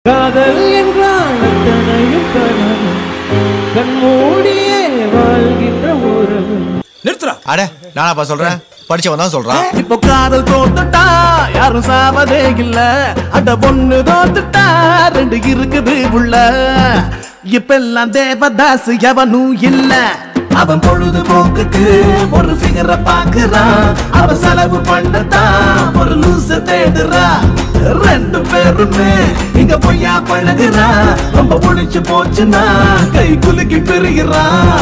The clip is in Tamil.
காதல் என்றால் அத்தனையும் கனவு கண்மூடியே வாழ்கின்ற உறவு. நிறுத்துறா. அட நானாப்பா சொல்றேன், படிச்சவன் தான் சொல்றான். இப்போ காதல் தோத்துட்டா யாரும் சாவதே இல்ல. அட பொண்ணு தோத்துட்டா ரெண்டு இருக்குது உள்ள. இப்பெல்லாம் தேவதாஸ் எவனும் இல்ல. அவன் பொழுதுபோக்குக்கு ஒரு ஃபிகரை பாக்குறான். அவன் செலவு பண்ணத்தான் ஒரு லூச தேடுறா. ரெண்டு பேருமே இங்க பொய்யா பழகுறா. ரொம்ப புடிச்சு போச்சுன்னா கை குலுக்கி பெறுகிறான்.